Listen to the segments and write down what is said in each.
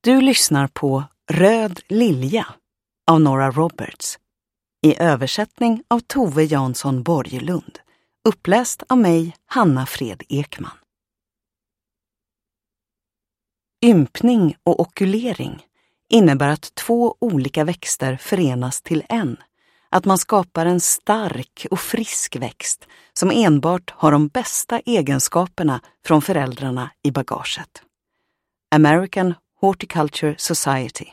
Du lyssnar på Röd lilja av Nora Roberts i översättning av Tove Jansson Borgelund, uppläst av mig, Hanna Fred Ekman. Ympning och okulering innebär att två olika växter förenas till en, att man skapar en stark och frisk växt som enbart har de bästa egenskaperna från föräldrarna i bagaget. American Horticulture Society.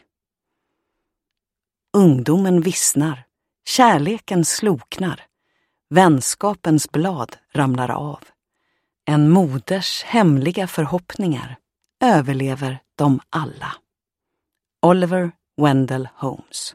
Ungdomen vissnar, kärleken sloknar, vänskapens blad ramlar av. En moders hemliga förhoppningar överlever dem alla. Oliver Wendell Holmes.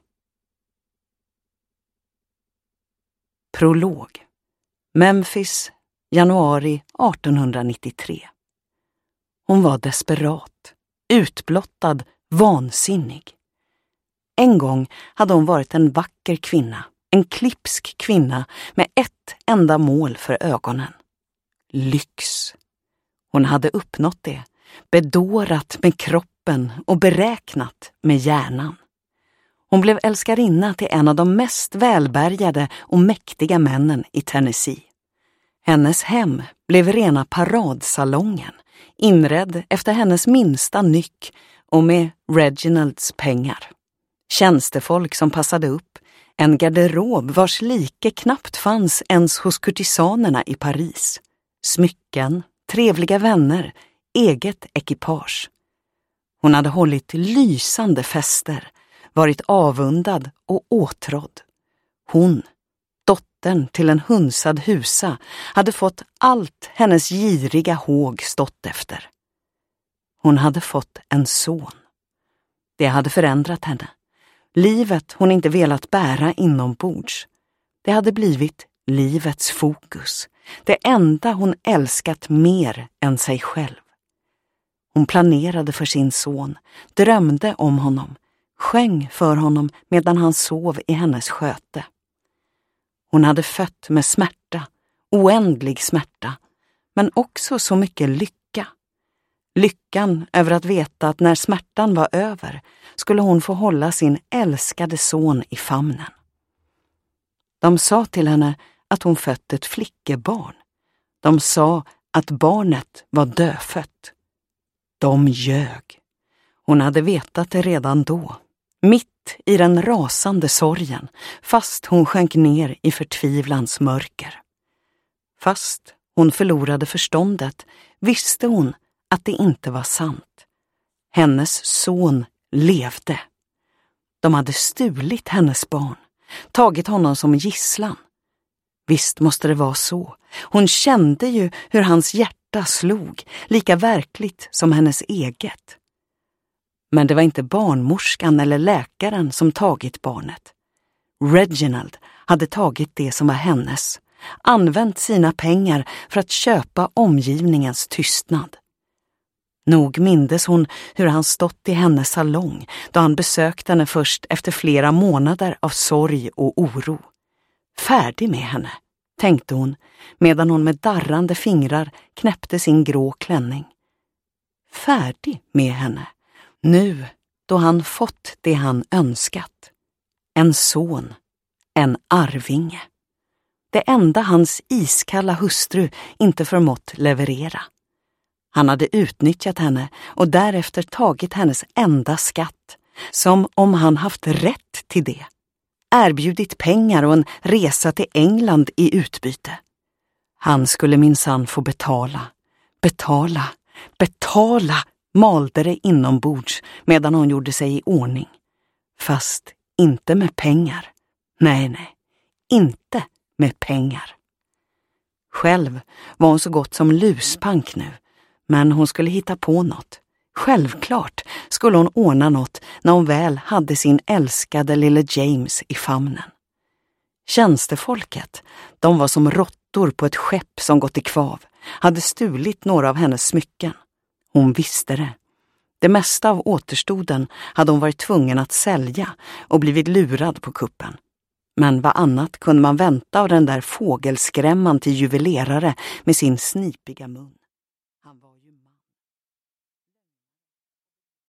Prolog. Memphis, januari 1893. Hon var desperat, utblottad, vansinnig. En gång hade hon varit en vacker kvinna, en klipsk kvinna med ett enda mål för ögonen. Lyx. Hon hade uppnått det, bedårat med kroppen och beräknat med hjärnan. Hon blev älskarinna till en av de mest välbärgade och mäktiga männen i Tennessee. Hennes hem blev rena paradsalongen, inredd efter hennes minsta nyck och med Reginalds pengar. Tjänstefolk som passade upp, en garderob vars like knappt fanns ens hos kurtisanerna i Paris. Smycken, trevliga vänner, eget ekipage. Hon hade hållit lysande fester, varit avundad och åtrådd. Hon, dottern till en hunsad husa, hade fått allt hennes giriga håg stått efter. Hon hade fått en son. Det hade förändrat henne. Livet hon inte velat bära inombords. Det hade blivit livets fokus. Det enda hon älskat mer än sig själv. Hon planerade för sin son, drömde om honom, sjöng för honom medan han sov i hennes sköte. Hon hade fött med smärta, oändlig smärta, men också så mycket lycka. Lyckan över att veta att när smärtan var över skulle hon få hålla sin älskade son i famnen. De sa till henne att hon fött ett flickebarn. De sa att barnet var dödfött. De ljög. Hon hade vetat det redan då, mitt i den rasande sorgen, fast hon sjönk ner i förtvivlans mörker. Fast hon förlorade förståndet visste hon att det inte var sant. Hennes son levde. De hade stulit hennes barn, tagit honom som gisslan. Visst måste det vara så. Hon kände ju hur hans hjärta slog, lika verkligt som hennes eget. Men det var inte barnmorskan eller läkaren som tagit barnet. Reginald hade tagit det som var hennes, använt sina pengar för att köpa omgivningens tystnad. Nog mindes hon hur han stått i hennes salong då han besökte henne först efter flera månader av sorg och oro. Färdig med henne, tänkte hon, medan hon med darrande fingrar knäppte sin grå klänning. Färdig med henne, nu då han fått det han önskat. En son, en arvinge. Det enda hans iskalla hustru inte förmått leverera. Han hade utnyttjat henne och därefter tagit hennes enda skatt, som om han haft rätt till det. Erbjudit pengar och en resa till England i utbyte. Han skulle minsann få betala, malde det inombords medan hon gjorde sig i ordning. Fast inte med pengar. Nej, inte med pengar. Själv var hon så gott som luspank nu, men hon skulle hitta på något. Självklart skulle hon ordna något när hon väl hade sin älskade lille James i famnen. Tjänstefolket, de var som råttor på ett skepp som gått i kvav, hade stulit några av hennes smycken. Hon visste det. Det mesta av återstoden hade hon varit tvungen att sälja och blivit lurad på kuppen. Men vad annat kunde man vänta av den där fågelskrämman till juvelerare med sin snipiga mun?